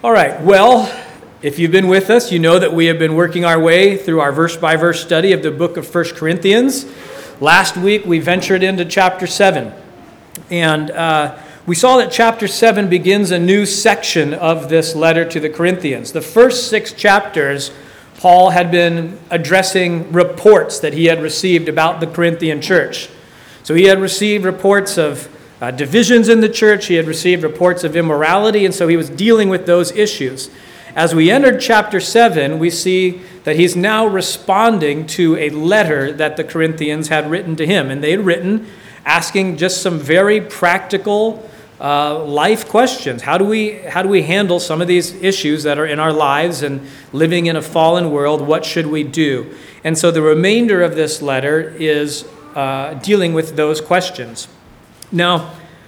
All right, well, if you've been with us, you know that we have been working our way through our verse-by-verse study of the book of 1 Corinthians. Last week, we ventured into chapter 7, and we saw that chapter 7 begins a new section of this letter to the Corinthians. The first 6 chapters, Paul had been addressing reports that he had received about the Corinthian church. So he had received reports of divisions in the church, he had received reports of immorality, and so he was dealing with those issues. As we entered chapter 7, we see that he's now responding to a letter that the Corinthians had written to him, and they had written asking just some very practical life questions. How do we handle some of these issues that are in our lives and living in a fallen world? What should we do? And so the remainder of this letter is dealing with those questions. Now,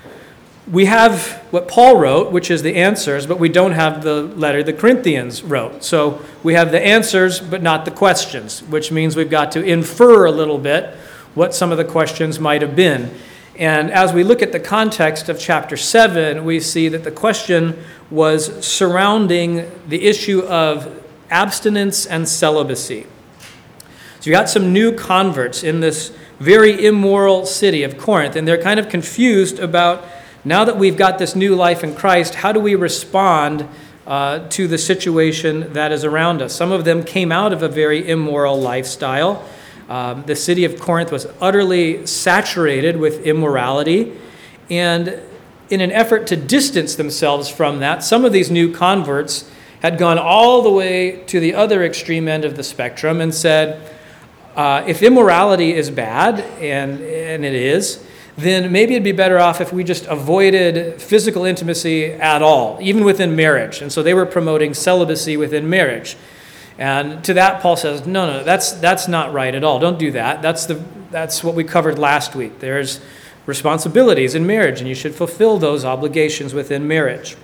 we have what Paul wrote, which is the answers, but we don't have the letter the Corinthians wrote. So we have the answers, but not the questions, which means we've got to infer a little bit what some of the questions might have been. And as we look at the context of chapter 7, we see that the question was surrounding the issue of abstinence and celibacy. So you got some new converts in this very immoral city of Corinth, and they're kind of confused about, now that we've got this new life in Christ, how do we respond to the situation that is around us? Some of them came out of a very immoral lifestyle. The city of Corinth was utterly saturated with immorality, and in an effort to distance themselves from that, some of these new converts had gone all the way to the other extreme end of the spectrum and said, if immorality is bad, and it is, then maybe it'd be better off if we just avoided physical intimacy at all, even within marriage. And so they were promoting celibacy within marriage. And to that, Paul says, no, that's not right at all. Don't do that. That's what we covered last week. There's responsibilities in marriage, and you should fulfill those obligations within marriage.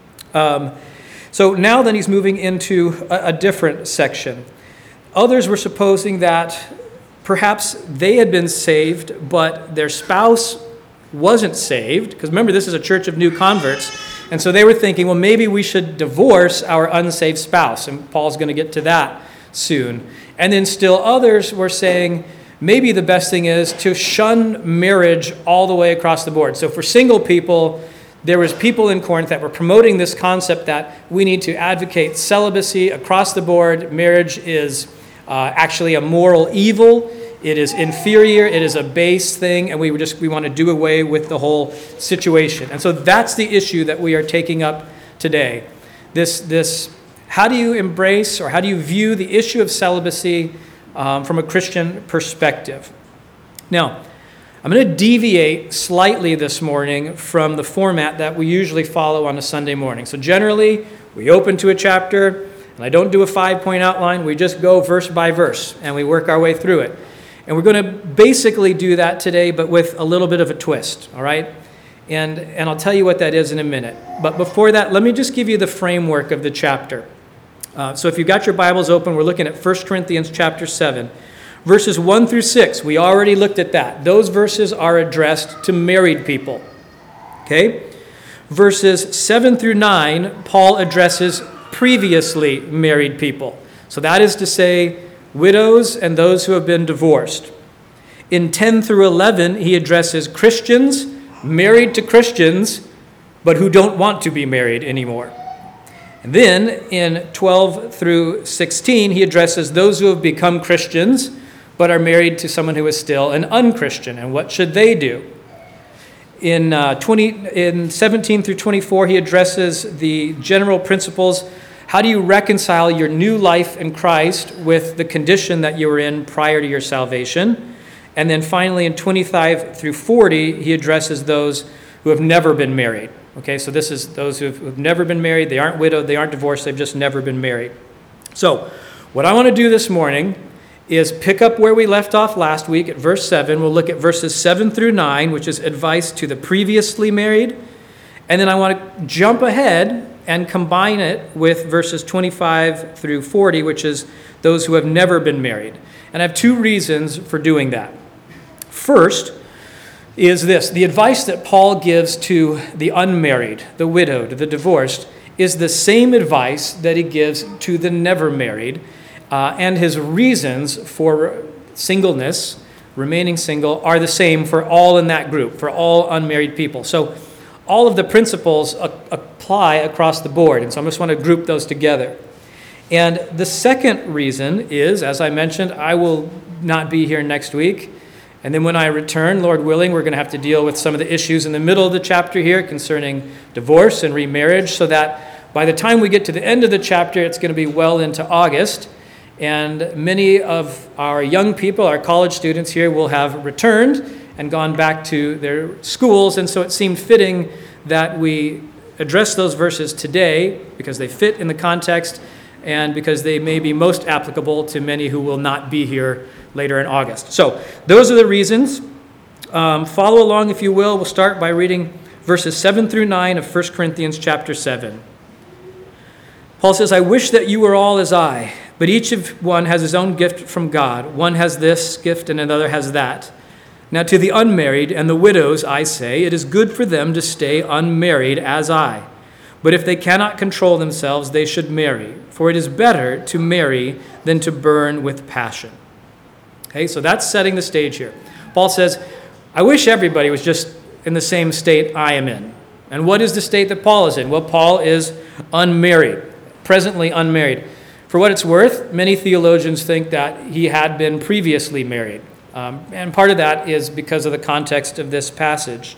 So now then he's moving into a different section. Others were supposing that perhaps they had been saved, but their spouse wasn't saved. Because remember, this is a church of new converts. And so they were thinking, well, maybe we should divorce our unsaved spouse. And Paul's going to get to that soon. And then still others were saying, maybe the best thing is to shun marriage all the way across the board. So for single people, there was people in Corinth that were promoting this concept that we need to advocate celibacy across the board. Marriage is actually a moral evil. It is inferior. It is a base thing, and we want to do away with the whole situation. And so that's the issue that we are taking up today. This how do you embrace or how do you view the issue of celibacy from a Christian perspective? Now, I'm going to deviate slightly this morning from the format that we usually follow on a Sunday morning. So generally, we open to a chapter, and I don't do a 5-point outline. We just go verse by verse, and we work our way through it. And we're going to basically do that today, but with a little bit of a twist, all right? And I'll tell you what that is in a minute. But before that, let me just give you the framework of the chapter. So if you've got your Bibles open, we're looking at 1 Corinthians chapter 7. Verses 1 through 6, we already looked at that. Those verses are addressed to married people, okay? Verses 7 through 9, Paul addresses previously married people. So that is to say, widows and those who have been divorced. In 10 through 11, he addresses Christians married to Christians, but who don't want to be married anymore. And then in 12 through 16, he addresses those who have become Christians, but are married to someone who is still an unchristian, and what should they do? In 17 through 24, he addresses the general principles. How do you reconcile your new life in Christ with the condition that you were in prior to your salvation? And then finally, in 25 through 40, he addresses those who have never been married. Okay, so this is those who have never been married. They aren't widowed, they aren't divorced, they've just never been married. So what I want to do this morning is pick up where we left off last week at verse 7. We'll look at verses 7 through 9, which is advice to the previously married. And then I want to jump ahead and combine it with verses 25 through 40, which is those who have never been married. And I have 2 reasons for doing that. First is this: the advice that Paul gives to the unmarried, the widowed, the divorced, is the same advice that he gives to the never married, and his reasons for singleness, remaining single, are the same for all in that group, for all unmarried people. So all of the principles apply across the board, and so I just want to group those together. And the second reason is, as I mentioned, I will not be here next week. And then when I return, Lord willing, we're going to have to deal with some of the issues in the middle of the chapter here concerning divorce and remarriage, so that by the time we get to the end of the chapter, it's going to be well into August. And many of our young people, our college students here, will have returned and gone back to their schools. And so it seemed fitting that we address those verses today because they fit in the context and because they may be most applicable to many who will not be here later in August. So those are the reasons. Follow along if you will. We'll start by reading verses 7 through 9 of 1 Corinthians chapter 7. Paul says, I wish that you were all as I, but each of one has his own gift from God. One has this gift and another has that. Now to the unmarried and the widows I say, it is good for them to stay unmarried as I. But if they cannot control themselves, they should marry, for it is better to marry than to burn with passion. Okay, so that's setting the stage here. Paul says, I wish everybody was just in the same state I am in. And what is the state that Paul is in? Well, Paul is unmarried, presently unmarried. For what it's worth, many theologians think that he had been previously married. And part of that is because of the context of this passage.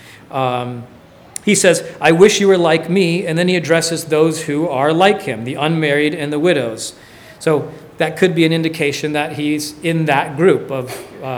He says, I wish you were like me, and then he addresses those who are like him, the unmarried and the widows. So that could be an indication that he's in that group of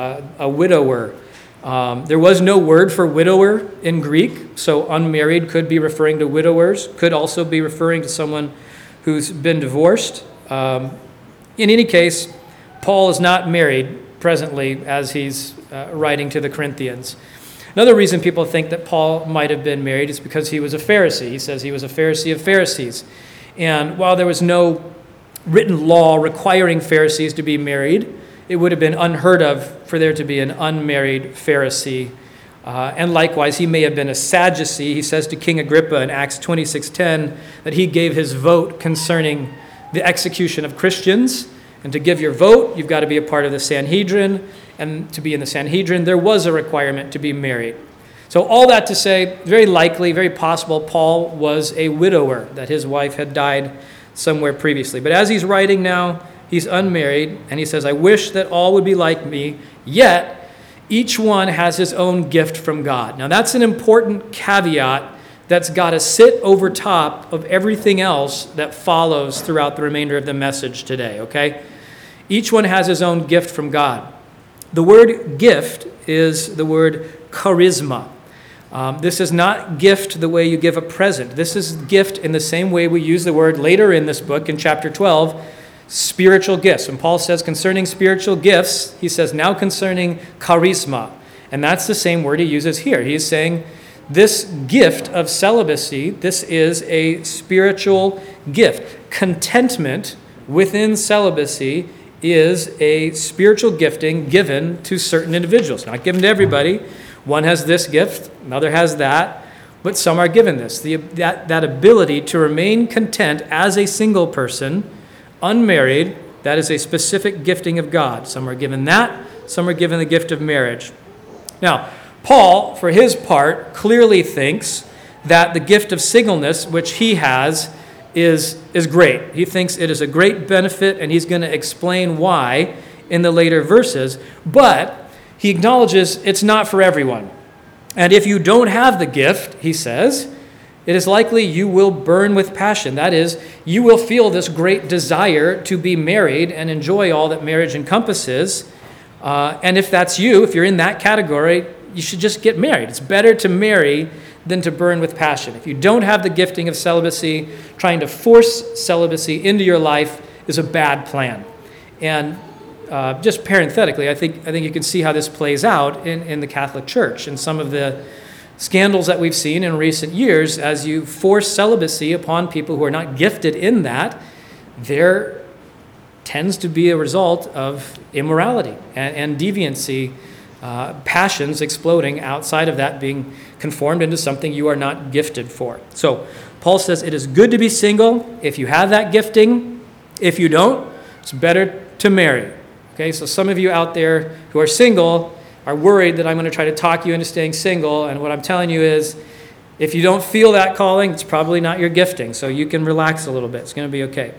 a widower. There was no word for widower in Greek, so unmarried could be referring to widowers, could also be referring to someone who's been divorced. In any case, Paul is not married presently as he's writing to the Corinthians. Another reason people think that Paul might have been married is because he was a Pharisee. He says he was a Pharisee of Pharisees. And while there was no written law requiring Pharisees to be married, it would have been unheard of for there to be an unmarried Pharisee. And likewise, he may have been a Sadducee. He says to King Agrippa in Acts 26:10 that he gave his vote concerning the execution of Christians. And to give your vote, you've got to be a part of the Sanhedrin. And to be in the Sanhedrin, there was a requirement to be married. So all that to say, very likely, very possible, Paul was a widower, that his wife had died somewhere previously. But as he's writing now, he's unmarried, and he says, I wish that all would be like me, yet each one has his own gift from God. Now that's an important caveat that's got to sit over top of everything else that follows throughout the remainder of the message today, okay? Each one has his own gift from God. The word gift is the word charisma. This is not gift the way you give a present. This is gift in the same way we use the word later in this book in chapter 12, spiritual gifts. When Paul says concerning spiritual gifts, he says now concerning charisma. And that's the same word he uses here. He is saying this gift of celibacy, this is a spiritual gift. Contentment within celibacy is a spiritual gifting given to certain individuals, not given to everybody. One has this gift, another has that, but some are given this. That ability to remain content as a single person, unmarried, that is a specific gifting of God. Some are given that, some are given the gift of marriage. Now, Paul, for his part, clearly thinks that the gift of singleness, which he has, is great. He thinks it is a great benefit, and he's going to explain why in the later verses. But he acknowledges it's not for everyone. And if you don't have the gift, he says, it is likely you will burn with passion. That is, you will feel this great desire to be married and enjoy all that marriage encompasses. And if that's you, if you're in that category, you should just get married. It's better to marry than to burn with passion. If you don't have the gifting of celibacy, trying to force celibacy into your life is a bad plan. And just parenthetically, I think you can see how this plays out in the Catholic Church and some of the scandals that we've seen in recent years. As you force celibacy upon people who are not gifted in that, there tends to be a result of immorality and deviancy, passions exploding outside of that being conformed into something you are not gifted for. So Paul says it is good to be single if you have that gifting. If you don't, it's better to marry. Okay, so some of you out there who are single are worried that I'm going to try to talk you into staying single, and what I'm telling you is, if you don't feel that calling, it's probably not your gifting, so you can relax a little bit. It's going to be okay.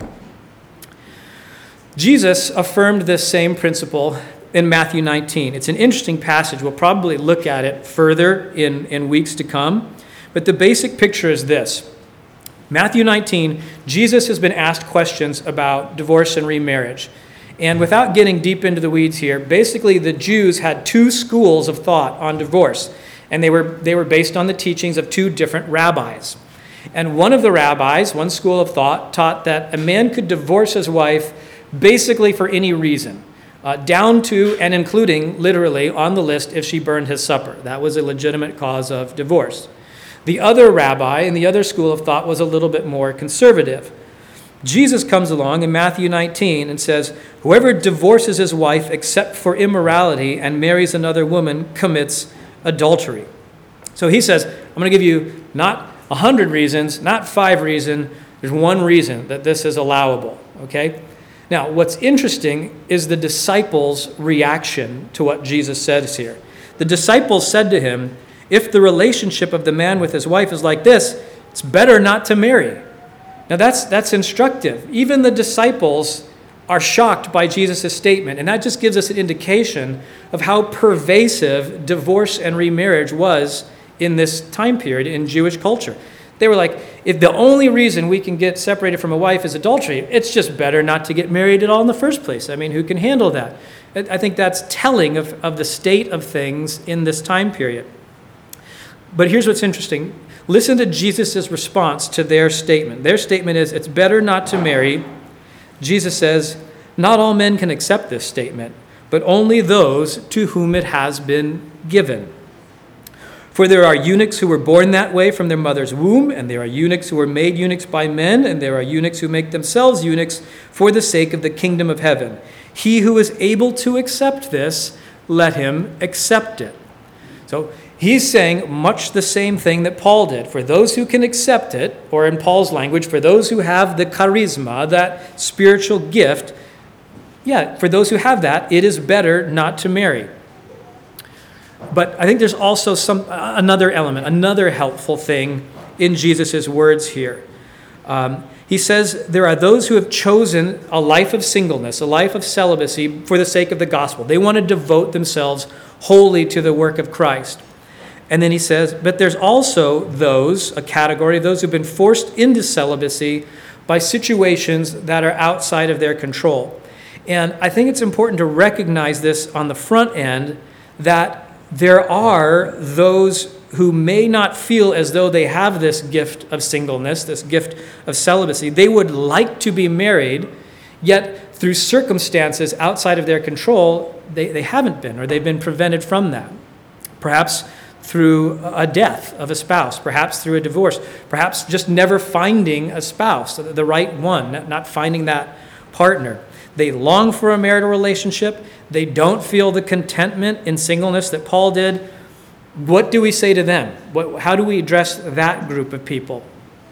Jesus affirmed this same principle in Matthew 19. It's an interesting passage. We'll probably look at it further in weeks to come, but the basic picture is this. Matthew 19, Jesus has been asked questions about divorce and remarriage. And without getting deep into the weeds here, basically the Jews had two schools of thought on divorce. And they were based on the teachings of two different rabbis. And one of the rabbis, one school of thought, taught that a man could divorce his wife basically for any reason, down to and including, literally, on the list, if she burned his supper. That was a legitimate cause of divorce. The other rabbi in the other school of thought was a little bit more conservative. Jesus comes along in Matthew 19 and says, whoever divorces his wife except for immorality and marries another woman commits adultery. So he says, I'm going to give you not 100 reasons, not 5 reasons. There's one reason that this is allowable, okay? Now, what's interesting is the disciples' reaction to what Jesus says here. The disciples said to him, if the relationship of the man with his wife is like this, it's better not to marry. Now, that's instructive. Even the disciples are shocked by Jesus' statement, and that just gives us an indication of how pervasive divorce and remarriage was in this time period in Jewish culture. They were like, if the only reason we can get separated from a wife is adultery, it's just better not to get married at all in the first place. I mean, who can handle that? I think that's telling of the state of things in this time period. But here's what's interesting. Listen to Jesus' response to their statement. Their statement is, it's better not to marry. Jesus says, not all men can accept this statement, but only those to whom it has been given. For there are eunuchs who were born that way from their mother's womb, and there are eunuchs who are made eunuchs by men, and there are eunuchs who make themselves eunuchs for the sake of the kingdom of heaven. He who is able to accept this, let him accept it. So he's saying much the same thing that Paul did. For those who can accept it, or in Paul's language, for those who have the charisma, that spiritual gift, for those who have that, it is better not to marry. But I think there's also another element, another helpful thing in Jesus' words here. He says there are those who have chosen a life of singleness, a life of celibacy for the sake of the gospel. They want to devote themselves wholly to the work of Christ. And then he says, but there's also a category of those who've been forced into celibacy by situations that are outside of their control. And I think it's important to recognize this on the front end, that there are those who may not feel as though they have this gift of singleness, this gift of celibacy. They would like to be married, yet through circumstances outside of their control, they haven't been, or they've been prevented from that. Perhaps through a death of a spouse, perhaps through a divorce, perhaps just never finding a spouse, the right one, not finding that partner. They long for a marital relationship. They don't feel the contentment in singleness that Paul did. What do we say to them? How do we address that group of people?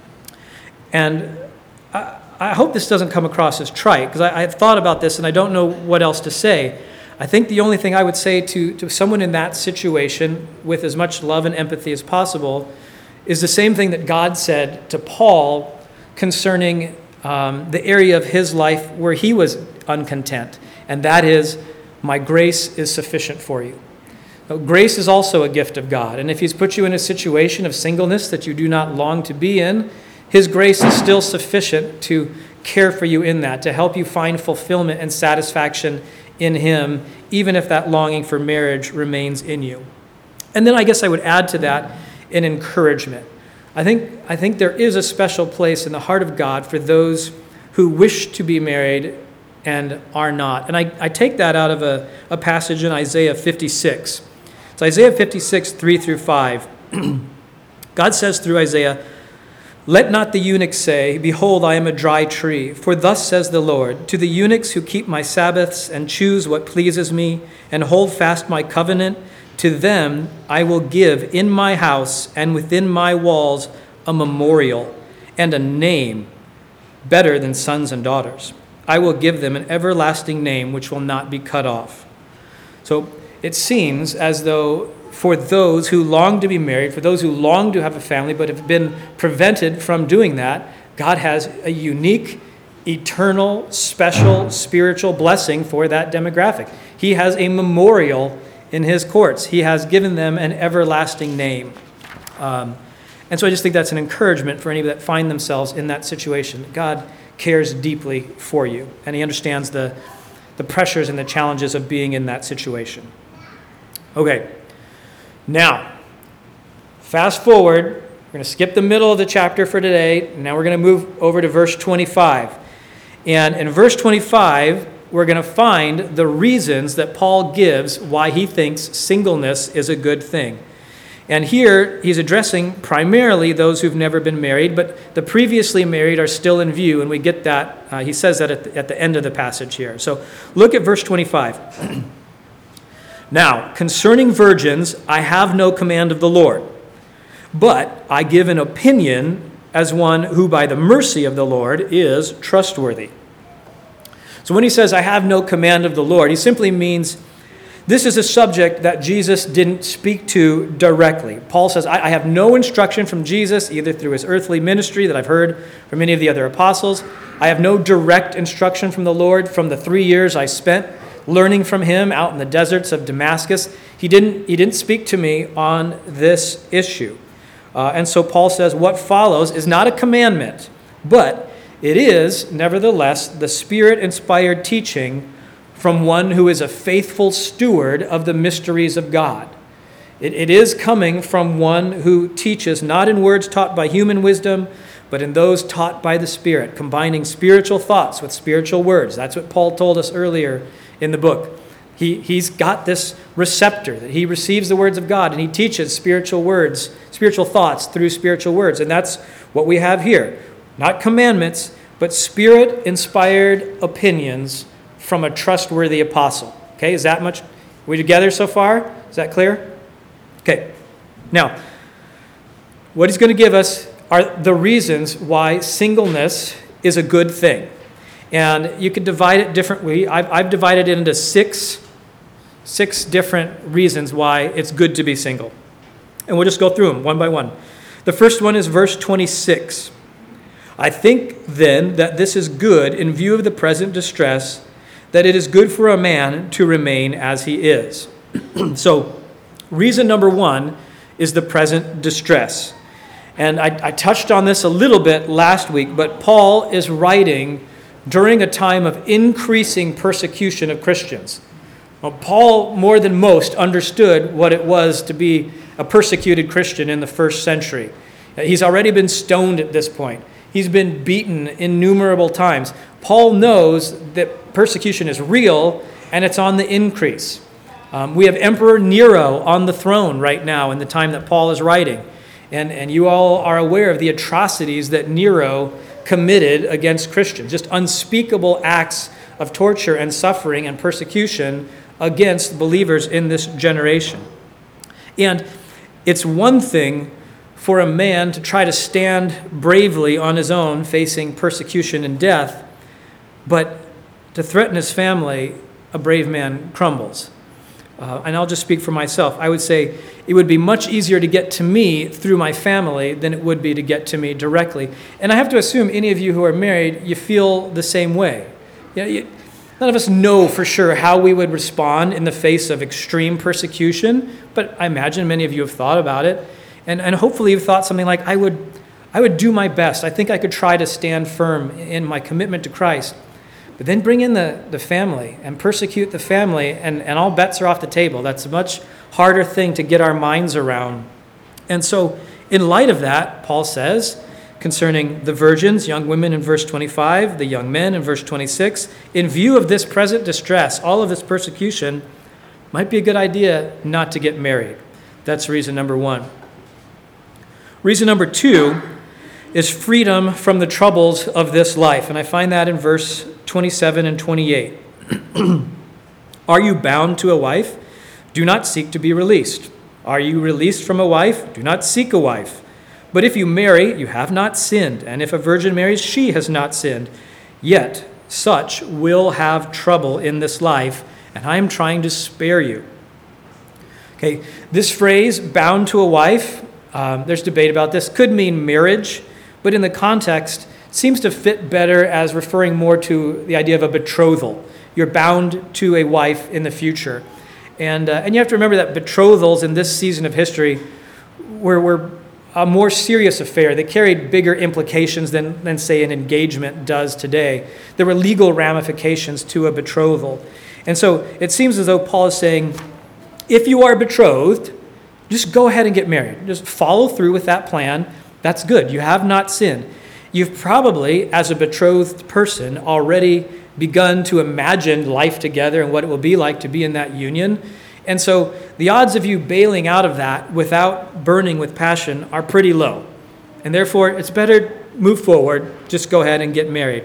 And I hope this doesn't come across as trite, because I've thought about this and I don't know what else to say. I think the only thing I would say to someone in that situation, with as much love and empathy as possible, is the same thing that God said to Paul concerning the area of his life where he was uncontent, and that is, my grace is sufficient for you. Grace is also a gift of God, and if he's put you in a situation of singleness that you do not long to be in, his grace is still sufficient to care for you in that, to help you find fulfillment and satisfaction in him, even if that longing for marriage remains in you. And then I guess I would add to that an encouragement. I think there is a special place in the heart of God for those who wish to be married and are not. And I take that out of a passage in Isaiah 56. It's Isaiah 56, 3 through 5. God says through Isaiah, let not the eunuch say, behold, I am a dry tree. For thus says the Lord, to the eunuchs who keep my Sabbaths and choose what pleases me and hold fast my covenant, to them I will give in my house and within my walls a memorial, and a name better than sons and daughters. I will give them an everlasting name which will not be cut off. So it seems as though for those who long to be married, for those who long to have a family but have been prevented from doing that, God has a unique, eternal, special, spiritual blessing for that demographic. He has a memorial in his courts. He has given them an everlasting name. And so I just think that's an encouragement for any that find themselves in that situation. God cares deeply for you, and he understands the pressures and the challenges of being in that situation. Okay, now, fast forward. We're going to skip the middle of the chapter for today. Now we're going to move over to verse 25. And in verse 25, we're going to find the reasons that Paul gives why he thinks singleness is a good thing. And here, he's addressing primarily those who've never been married, but the previously married are still in view, and we get that. He says that at the end of the passage here. So look at verse 25. Now, concerning virgins, I have no command of the Lord, but I give an opinion as one who by the mercy of the Lord is trustworthy. So when he says, I have no command of the Lord, he simply means this is a subject that Jesus didn't speak to directly. Paul says, I have no instruction from Jesus, either through his earthly ministry that I've heard from any of the other apostles. I have no direct instruction from the Lord from the 3 years I spent learning from him out in the deserts of Damascus. He didn't speak to me on this issue. And so Paul says, what follows is not a commandment, but it is, nevertheless, the Spirit-inspired teaching from one who is a faithful steward of the mysteries of God. It is coming from one who teaches not in words taught by human wisdom, but in those taught by the Spirit, combining spiritual thoughts with spiritual words. That's what Paul told us earlier in the book. He's got this receptor that he receives the words of God, and he teaches spiritual words, spiritual thoughts through spiritual words. And that's what we have here. Not commandments, but Spirit-inspired opinions from a trustworthy apostle. Okay, is that much? Are we together so far? Is that clear? Okay. Now, what he's going to give us are the reasons why singleness is a good thing. And you could divide it differently. I've divided it into six different reasons why it's good to be single. And we'll just go through them one by one. The first one is verse 26. I think then that this is good in view of the present distress, that it is good for a man to remain as he is. So, reason number one is the present distress. And I touched on this a little bit last week, but Paul is writing during a time of increasing persecution of Christians. Well, Paul, more than most, understood what it was to be a persecuted Christian in the first century. He's already been stoned at this point. He's been beaten innumerable times. Paul knows that persecution is real and it's on the increase. We have Emperor Nero on the throne right now in the time that Paul is writing. And you all are aware of the atrocities that Nero committed against Christians, just unspeakable acts of torture and suffering and persecution against believers in this generation. And it's one thing for a man to try to stand bravely on his own facing persecution and death, but to threaten his family, a brave man crumbles. And I'll just speak for myself. I would say it would be much easier to get to me through my family than it would be to get to me directly. And I have to assume any of you who are married, you feel the same way. None of us know for sure how we would respond in the face of extreme persecution, but I imagine many of you have thought about it. And hopefully you've thought something like, I would do my best. I think I could try to stand firm in my commitment to Christ. But then bring in the family and persecute the family, and all bets are off the table. That's a much harder thing to get our minds around. And so in light of that, Paul says, concerning the virgins, young women in verse 25, the young men in verse 26, in view of this present distress, all of this persecution, might be a good idea not to get married. That's reason number one. Reason number two is freedom from the troubles of this life. And I find that in verse 27 and 28. Are you bound to a wife? Do not seek to be released. Are you released from a wife? Do not seek a wife. But if you marry, you have not sinned. And if a virgin marries, she has not sinned. Yet such will have trouble in this life, and I am trying to spare you. Okay, this phrase, bound to a wife, there's debate about this, could mean marriage, but in the context, seems to fit better as referring more to the idea of a betrothal. You're bound to a wife in the future. And you have to remember that betrothals in this season of history were a more serious affair. They carried bigger implications than, say, an engagement does today. There were legal ramifications to a betrothal. And so it seems as though Paul is saying, if you are betrothed, just go ahead and get married. Just follow through with that plan. That's good. You have not sinned. You've probably, as a betrothed person, already begun to imagine life together and what it will be like to be in that union. And so the odds of you bailing out of that without burning with passion are pretty low. And therefore, it's better to move forward, just go ahead and get married.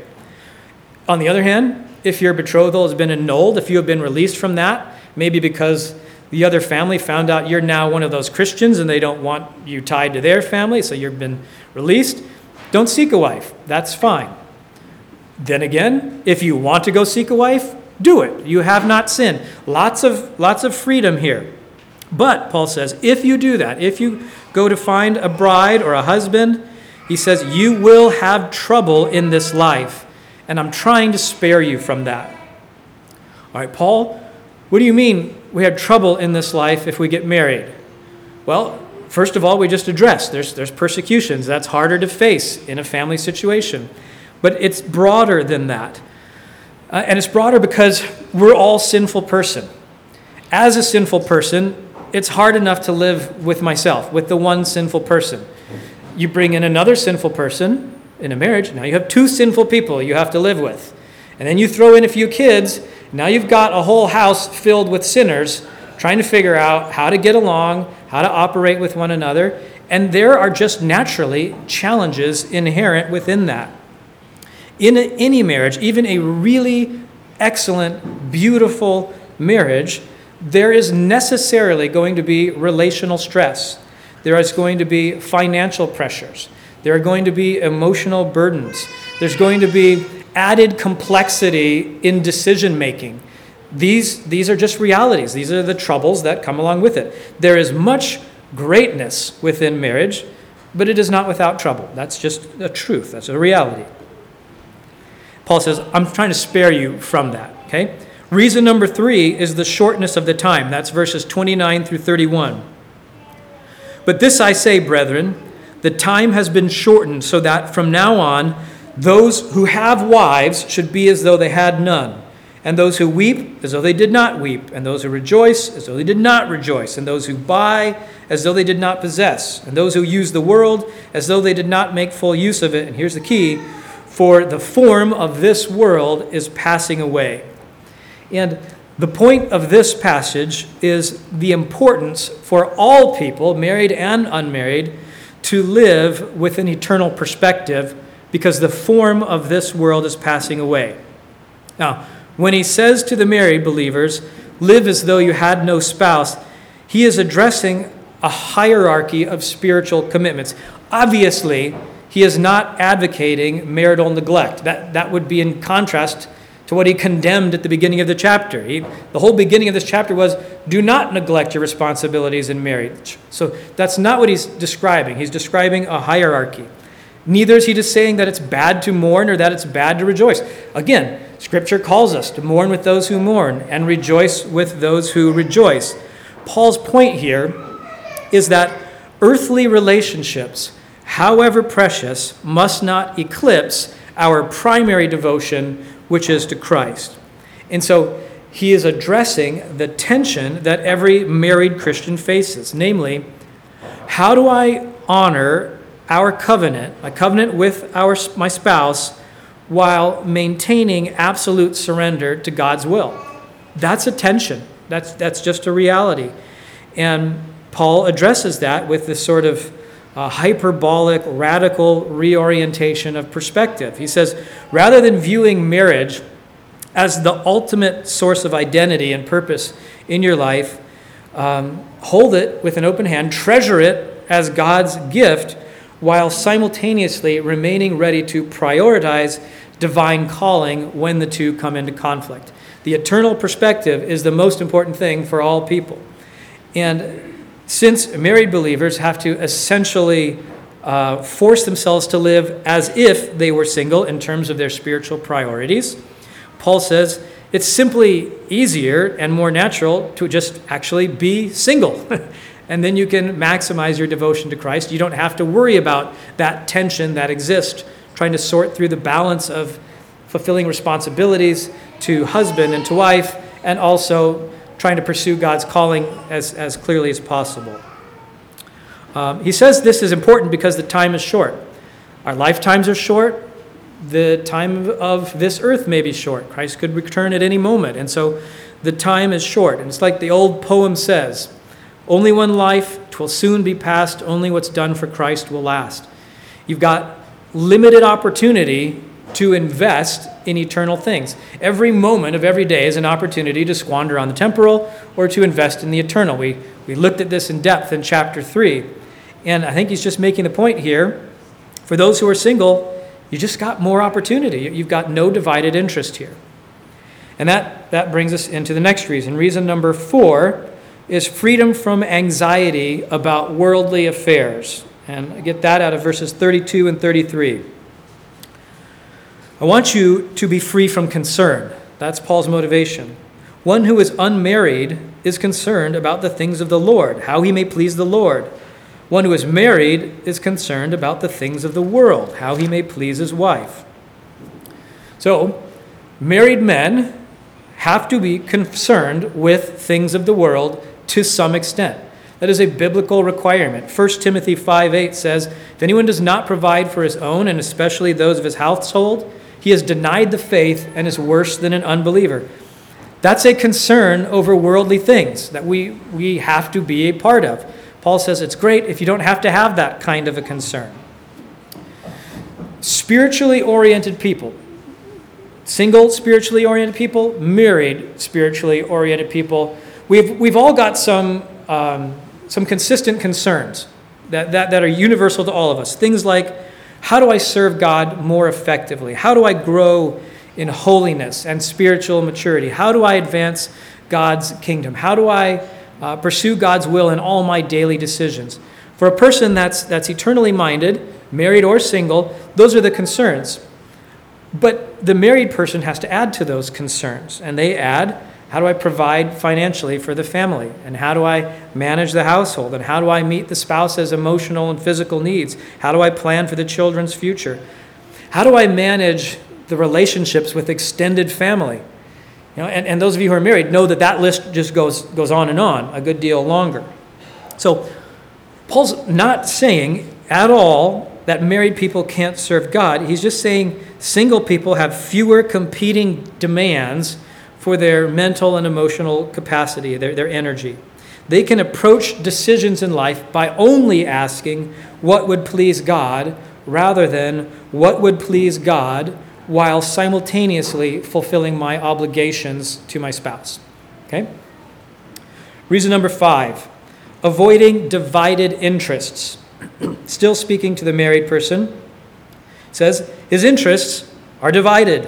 On the other hand, if your betrothal has been annulled, if you have been released from that, maybe because the other family found out you're now one of those Christians and they don't want you tied to their family, so you've been released, don't seek a wife. That's fine. Then again, if you want to go seek a wife, do it. You have not sinned. Lots of freedom here. But, Paul says, if you do that, if you go to find a bride or a husband, he says, you will have trouble in this life. And I'm trying to spare you from that. All right, Paul, what do you mean we have trouble in this life if we get married? Well, first of all, we just addressed there's persecutions. That's harder to face in a family situation. But it's broader than that. And it's broader because we're all sinful person. As a sinful person, it's hard enough to live with myself, with the one sinful person. You bring in another sinful person in a marriage, now you have two sinful people you have to live with. And then you throw in a few kids, now you've got a whole house filled with sinners trying to figure out how to get along, how to operate with one another. And there are just naturally challenges inherent within that. In any marriage, even a really excellent, beautiful marriage, there is necessarily going to be relational stress. There is going to be financial pressures. There are going to be emotional burdens. There's going to be added complexity in decision making. These are just realities. These are the troubles that come along with it. There is much greatness within marriage, but it is not without trouble. That's just a truth. That's a reality. Paul says, I'm trying to spare you from that, okay? Reason number 3 is the shortness of the time. That's verses 29 through 31. But this I say, brethren, the time has been shortened so that from now on, those who have wives should be as though they had none, and those who weep as though they did not weep, and those who rejoice as though they did not rejoice, and those who buy as though they did not possess, and those who use the world as though they did not make full use of it. And here's the key, for the form of this world is passing away. And the point of this passage is the importance for all people, married and unmarried, to live with an eternal perspective because the form of this world is passing away. Now, when he says to the married believers, live as though you had no spouse, he is addressing a hierarchy of spiritual commitments. Obviously, he is not advocating marital neglect. That would be in contrast to what he condemned at the beginning of the chapter. The whole beginning of this chapter was, do not neglect your responsibilities in marriage. So that's not what he's describing. He's describing a hierarchy. Neither is he just saying that it's bad to mourn or that it's bad to rejoice. Again, Scripture calls us to mourn with those who mourn and rejoice with those who rejoice. Paul's point here is that earthly relationships, however precious, must not eclipse our primary devotion, which is to Christ. And so he is addressing the tension that every married Christian faces. Namely, how do I honor our covenant, my covenant with my spouse, while maintaining absolute surrender to God's will? That's a tension. That's just a reality. And Paul addresses that with this sort of hyperbolic, radical reorientation of perspective. He says, rather than viewing marriage as the ultimate source of identity and purpose in your life, hold it with an open hand, treasure it as God's gift, while simultaneously remaining ready to prioritize divine calling when the two come into conflict. The eternal perspective is the most important thing for all people. And since married believers have to essentially force themselves to live as if they were single in terms of their spiritual priorities, Paul says it's simply easier and more natural to just actually be single. And then you can maximize your devotion to Christ. You don't have to worry about that tension that exists, trying to sort through the balance of fulfilling responsibilities to husband and to wife, and also trying to pursue God's calling as clearly as possible. He says this is important because the time is short. Our lifetimes are short. The time of this earth may be short. Christ could return at any moment. And so the time is short. And it's like the old poem says, only one life, 'twill soon be past. Only what's done for Christ will last. You've got limited opportunity to invest in eternal things. Every moment of every day is an opportunity to squander on the temporal or to invest in the eternal. We looked at this in depth in chapter 3. And I think he's just making the point here, for those who are single, you just got more opportunity. You've got no divided interest here. And that brings us into the next reason. Reason number 4 is freedom from anxiety about worldly affairs. And I get that out of verses 32 and 33. I want you to be free from concern. That's Paul's motivation. One who is unmarried is concerned about the things of the Lord, how he may please the Lord. One who is married is concerned about the things of the world, how he may please his wife. So, married men have to be concerned with things of the world to some extent. That is a biblical requirement. 1 Timothy 5:8 says, if anyone does not provide for his own, and especially those of his household, he has denied the faith and is worse than an unbeliever. That's a concern over worldly things that we have to be a part of. Paul says it's great if you don't have to have that kind of a concern. Spiritually oriented people, single spiritually oriented people, married spiritually oriented people, we've all got some consistent concerns that are universal to all of us. Things like, how do I serve God more effectively? How do I grow in holiness and spiritual maturity? How do I advance God's kingdom? How do I pursue God's will in all my daily decisions? For a person that's eternally minded, married or single, those are the concerns. But the married person has to add to those concerns, and they add, how do I provide financially for the family? And how do I manage the household? And how do I meet the spouse's emotional and physical needs? How do I plan for the children's future? How do I manage the relationships with extended family? And those of you who are married know that list just goes on and on, a good deal longer. So Paul's not saying at all that married people can't serve God. He's just saying single people have fewer competing demands for their mental and emotional capacity, their energy. They can approach decisions in life by only asking what would please God rather than what would please God while simultaneously fulfilling my obligations to my spouse. Okay? Reason number 5, avoiding divided interests. Still speaking to the married person, says his interests are divided.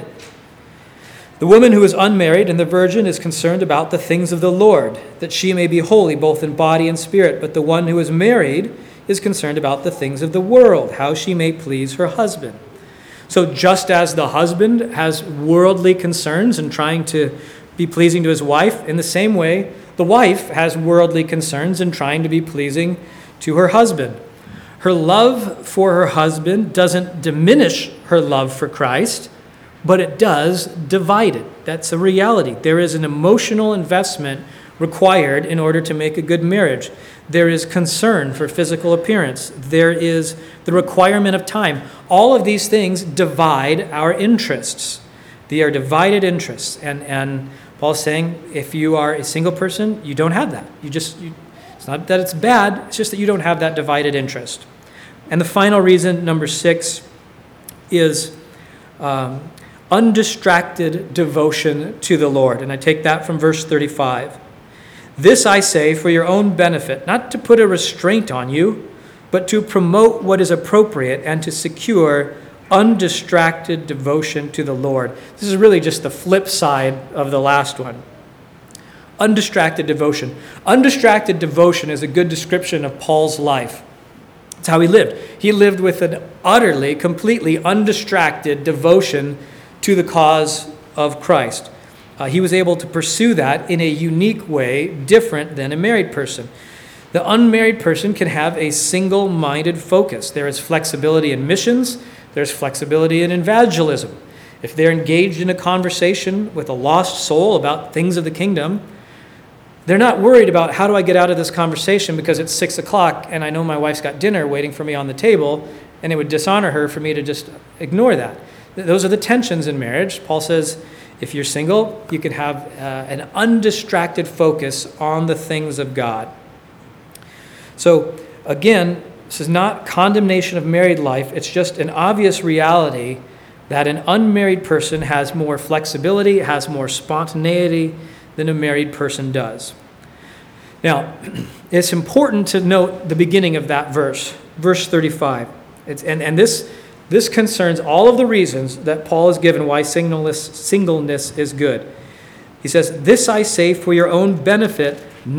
The woman who is unmarried and the virgin is concerned about the things of the Lord, that she may be holy both in body and spirit. But the one who is married is concerned about the things of the world, how she may please her husband. So just as the husband has worldly concerns in trying to be pleasing to his wife, in the same way, the wife has worldly concerns in trying to be pleasing to her husband. Her love for her husband doesn't diminish her love for Christ, but it does divide it. That's a reality. There is an emotional investment required in order to make a good marriage. There is concern for physical appearance. There is the requirement of time. All of these things divide our interests. They are divided interests. And Paul's saying, if you are a single person, you don't have that. It's not that it's bad, it's just that you don't have that divided interest. And the final reason, number 6, is undistracted devotion to the Lord. And I take that from verse 35. This I say for your own benefit, not to put a restraint on you, but to promote what is appropriate and to secure undistracted devotion to the Lord. This is really just the flip side of the last one. Undistracted devotion. Undistracted devotion is a good description of Paul's life. It's how he lived. He lived with an utterly, completely undistracted devotion to the cause of Christ. He was able to pursue that in a unique way, different than a married person. The unmarried person can have a single-minded focus. There is flexibility in missions. There's flexibility in evangelism. If they're engaged in a conversation with a lost soul about things of the kingdom, they're not worried about how do I get out of this conversation because it's 6 o'clock and I know my wife's got dinner waiting for me on the table, and it would dishonor her for me to just ignore that. Those are the tensions in marriage. Paul says if you're single, you can have an undistracted focus on the things of God. So again, this is not condemnation of married life. It's just an obvious reality that an unmarried person has more flexibility, has more spontaneity than a married person does. Now, it's important to note the beginning of that verse 35. This concerns all of the reasons that Paul has given why singleness is good. He says, "This I say for your own benefit,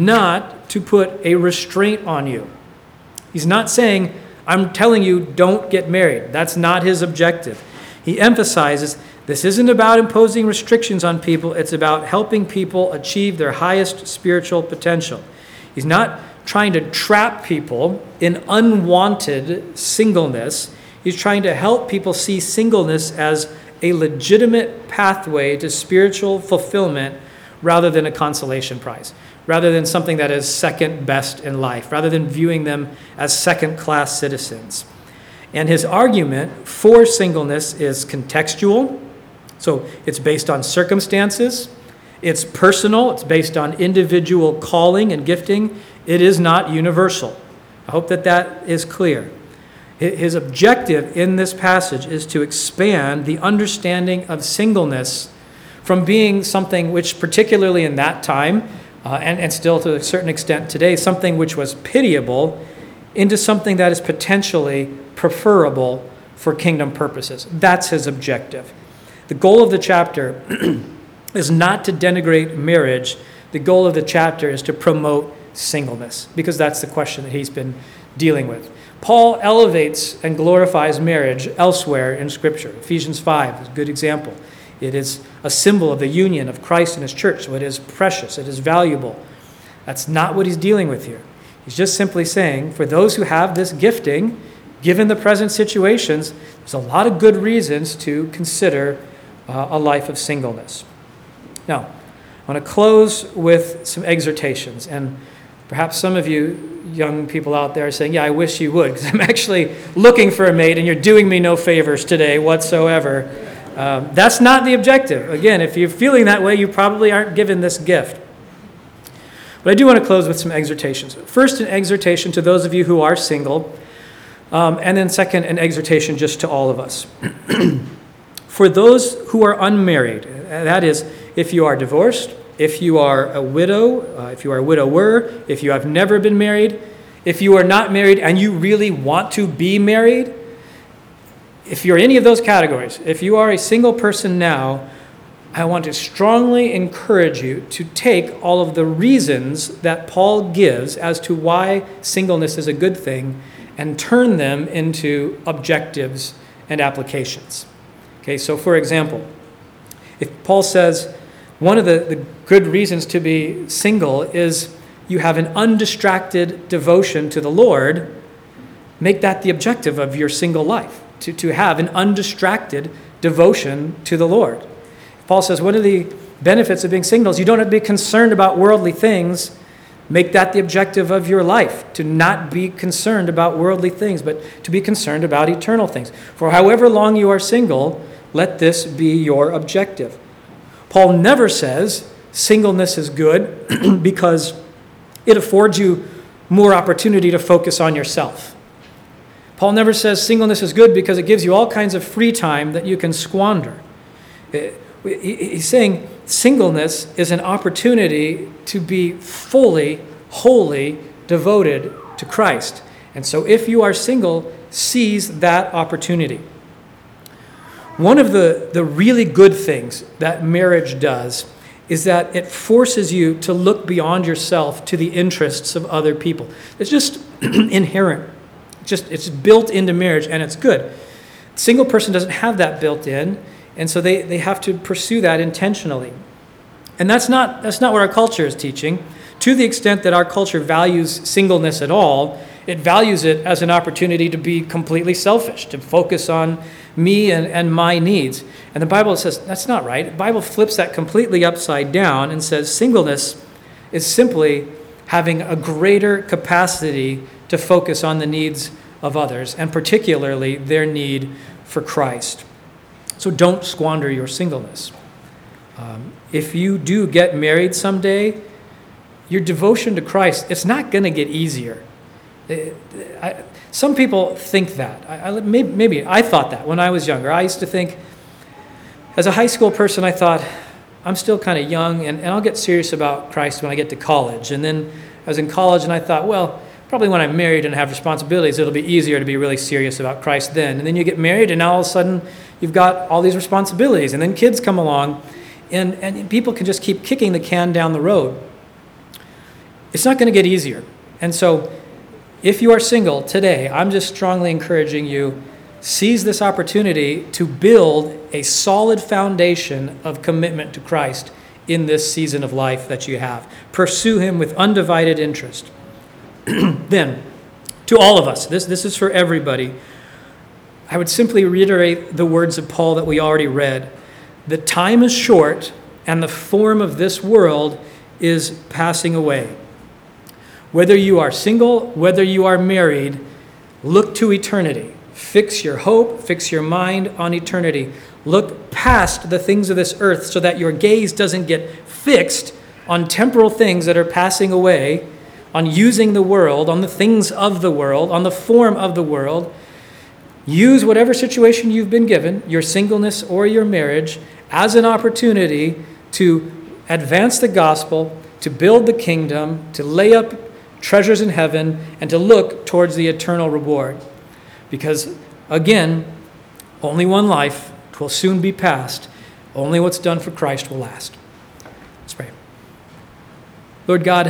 not to put a restraint on you." He's not saying, I'm telling you, don't get married. That's not his objective. He emphasizes this isn't about imposing restrictions on people. It's about helping people achieve their highest spiritual potential. He's not trying to trap people in unwanted singleness. He's trying to help people see singleness as a legitimate pathway to spiritual fulfillment rather than a consolation prize, rather than something that is second best in life, rather than viewing them as second-class citizens. And his argument for singleness is contextual. So it's based on circumstances. It's personal. It's based on individual calling and gifting. It is not universal. I hope that is clear. His objective in this passage is to expand the understanding of singleness from being something which, particularly in that time, and still to a certain extent today, something which was pitiable, into something that is potentially preferable for kingdom purposes. That's his objective. The goal of the chapter is not to denigrate marriage. The goal of the chapter is to promote singleness, because that's the question that he's been dealing with. Paul elevates and glorifies marriage elsewhere in Scripture. Ephesians 5 is a good example. It is a symbol of the union of Christ and his church, so it is precious, it is valuable. That's not what he's dealing with here. He's just simply saying, for those who have this gifting, given the present situations, there's a lot of good reasons to consider a life of singleness. Now, I want to close with some exhortations, and perhaps some of you young people out there are saying, yeah, I wish you would, because I'm actually looking for a mate and you're doing me no favors today whatsoever. That's not the objective. Again, if you're feeling that way, you probably aren't given this gift. But I do want to close with some exhortations. First, an exhortation to those of you who are single, and then second, an exhortation just to all of us. For those who are unmarried, that is, if you are divorced, if you are a widow, if you are a widower, if you have never been married, if you are not married and you really want to be married, if you're any of those categories, if you are a single person now, I want to strongly encourage you to take all of the reasons that Paul gives as to why singleness is a good thing and turn them into objectives and applications. Okay, so for example, if Paul says one of the good reasons to be single is you have an undistracted devotion to the Lord, make that the objective of your single life, to have an undistracted devotion to the Lord. Paul says one of the benefits of being single is you don't have to be concerned about worldly things. Make that the objective of your life, to not be concerned about worldly things, but to be concerned about eternal things. For however long you are single, let this be your objective. Paul never says singleness is good because it affords you more opportunity to focus on yourself. Paul never says singleness is good because it gives you all kinds of free time that you can squander. He's saying singleness is an opportunity to be fully, wholly devoted to Christ. And so if you are single, seize that opportunity. One of the really good things that marriage does is that it forces you to look beyond yourself to the interests of other people. It's just inherent. It's built into marriage, and it's good. A single person doesn't have that built in, and so they have to pursue that intentionally. And that's not what our culture is teaching. To the extent that our culture values singleness at all, it values it as an opportunity to be completely selfish, to focus on me and my needs. And the Bible says that's not right. The Bible flips that completely upside down and says singleness is simply having a greater capacity to focus on the needs of others, and particularly their need for Christ. So don't squander your singleness. If you do get married someday, your devotion to Christ, it's not going to get easier. Some people think that. Maybe I thought that when I was younger. I used to think, as a high school person, I thought, I'm still kind of young, and I'll get serious about Christ when I get to college. And then I was in college, and I thought, well, probably when I'm married and have responsibilities, it'll be easier to be really serious about Christ then. And then you get married, and now all of a sudden, you've got all these responsibilities. And then kids come along, and people can just keep kicking the can down the road. It's not going to get easier. And so, if you are single today, I'm just strongly encouraging you, seize this opportunity to build a solid foundation of commitment to Christ in this season of life that you have. Pursue him with undivided interest. Then, to all of us, this is for everybody, I would simply reiterate the words of Paul that we already read. The time is short, and the form of this world is passing away. Whether you are single, whether you are married, look to eternity. Fix your hope, fix your mind on eternity. Look past the things of this earth so that your gaze doesn't get fixed on temporal things that are passing away, on using the world, on the things of the world, on the form of the world. Use whatever situation you've been given, your singleness or your marriage, as an opportunity to advance the gospel, to build the kingdom, to lay up treasures in heaven, and to look towards the eternal reward. Because, again, only one life, 'twill soon be past. Only what's done for Christ will last. Let's pray. Lord God,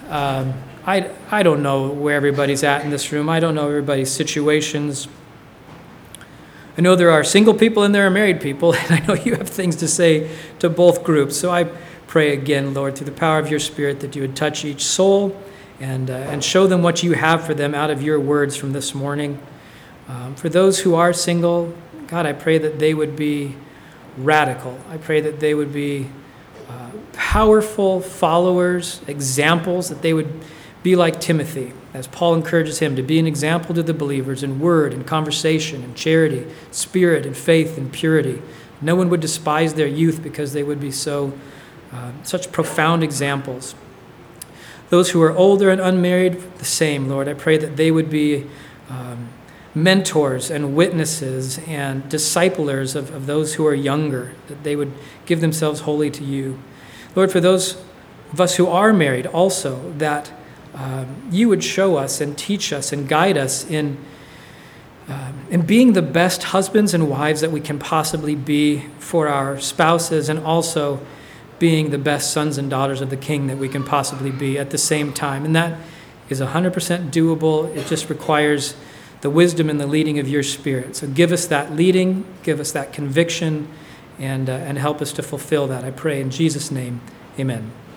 I don't know where everybody's at in this room. I don't know everybody's situations. I know there are single people and there are married people, and I know you have things to say to both groups. So I pray again, Lord, through the power of your Spirit, that you would touch each soul and show them what you have for them out of your words from this morning. For those who are single, God, I pray that they would be radical. I pray that they would be powerful followers, examples, that they would be like Timothy, as Paul encourages him to be an example to the believers in word and conversation and charity, spirit and faith and purity. No one would despise their youth because they would be such profound examples. Those who are older and unmarried, the same, Lord. I pray that they would be mentors and witnesses and disciplers of those who are younger, that they would give themselves wholly to you. Lord, for those of us who are married also, that you would show us and teach us and guide us in being the best husbands and wives that we can possibly be for our spouses, and also being the best sons and daughters of the King that we can possibly be at the same time. And that is 100% doable. It just requires the wisdom and the leading of your Spirit. So give us that leading, give us that conviction, and help us to fulfill that. I pray in Jesus' name, amen.